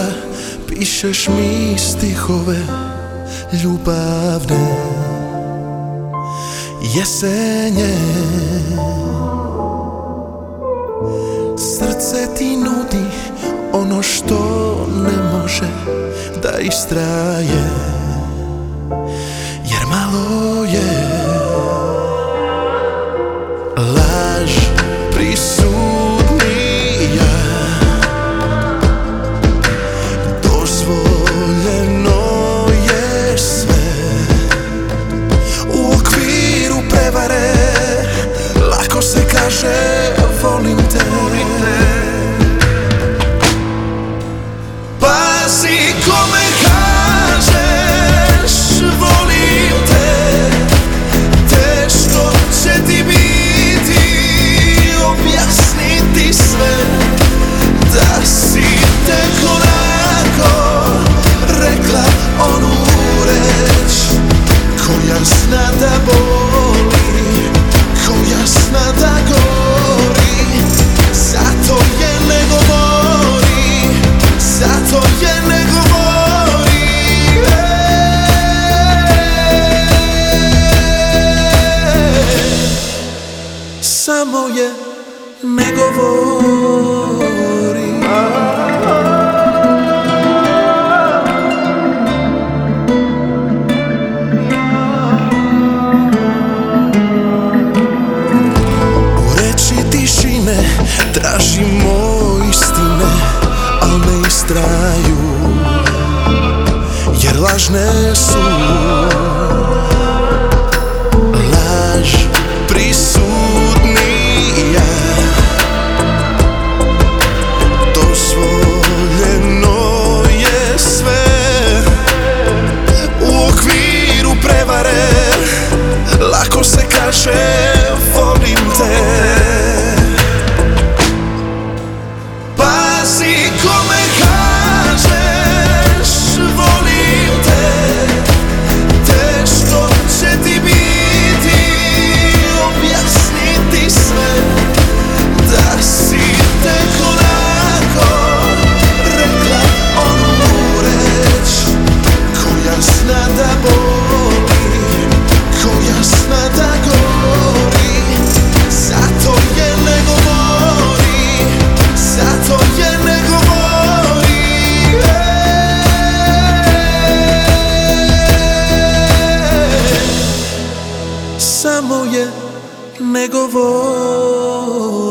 krila, pišeš mi stihove ljubavne. Jesenje, srce ti nudi ono što ne može da istraje, jer malo je laž prisutnija. Dozvoljeno je sve u okviru prevare, lako se kaže volim te. Pazi kome kažeš volim te, teško će ti biti objasniti sve, da si tek onako rekla onu reč koja zna da boli, koja zna da gori. Zato je ne govori, zato je ne govori. Samo je ne govori. U reči tišine tražimo istine, al ne istraju, jer lažne su. Laž prisutnija, dozvoljeno je sve u okviru prevare, lako se kaže volim te. Pazi kome kažeš volim te, teško će ti biti objasniti sve, da si tek onako rekla onu reč koja zna da boli, koja zna da gori. Zato je ne govori, zato je ne govori. Samo je ne govori.